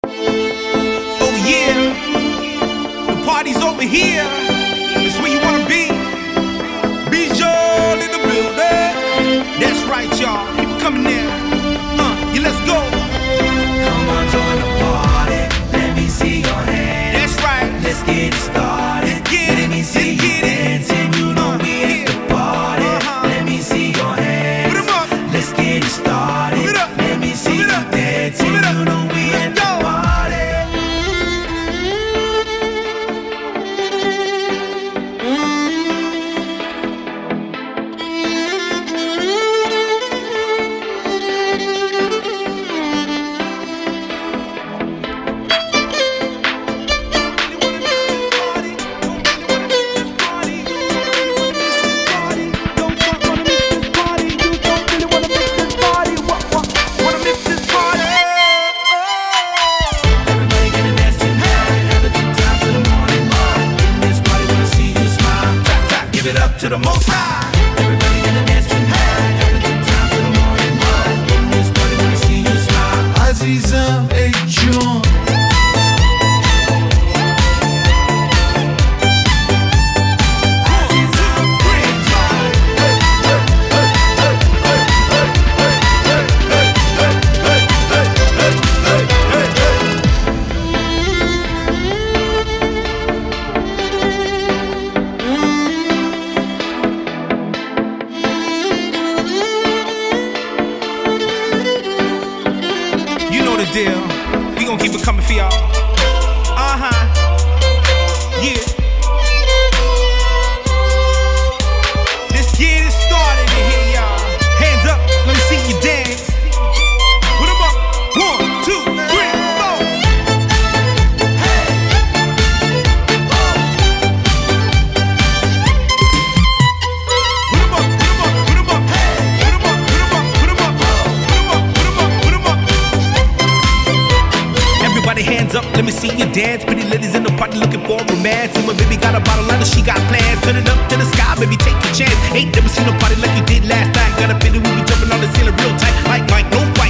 Oh yeah, the party's over here. It's where you wanna be. Bijol in the building. That's right, y'all. Keep it coming in. Yeah, let's go. Come on, join the party. Let me see your hands. That's right. Let's get it started. Let's get it. Let me see you dancing. You know we at the party. Let me see your hands. Put 'em up. Let's get it started. Put it up. Let me see Put it you up. dancing. Put it up. You know we Let's at the go. party. Everybody gonna dance tonight. Have a good time till the morning light. In this party, wanna see you smile. Tap, tap, give it up to the most high. Everybody gonna dance tonight. Have a good time till the morning light. In this party, wanna see you smile. Azizem ey John. You know the deal. We gon' keep it coming for y'all. Yeah. Let's get it started in here, y'all. Hands up, let me see you dance. Put 'em up. 1, 2, 3, 4. Put 'em up, put 'em up, put 'em up. Put 'em up, put 'em up, put 'em up. Put 'em up, put 'em up, put 'em up. Everybody hands up, let me see you dance. Pretty ladies in the party looking for romance. And my baby got a bottle and she got plans. Turn it up to the sky, baby, take a chance. Ain't never seen a party like you did last night. Got a pity we be jumping on the ceiling real tight. Like no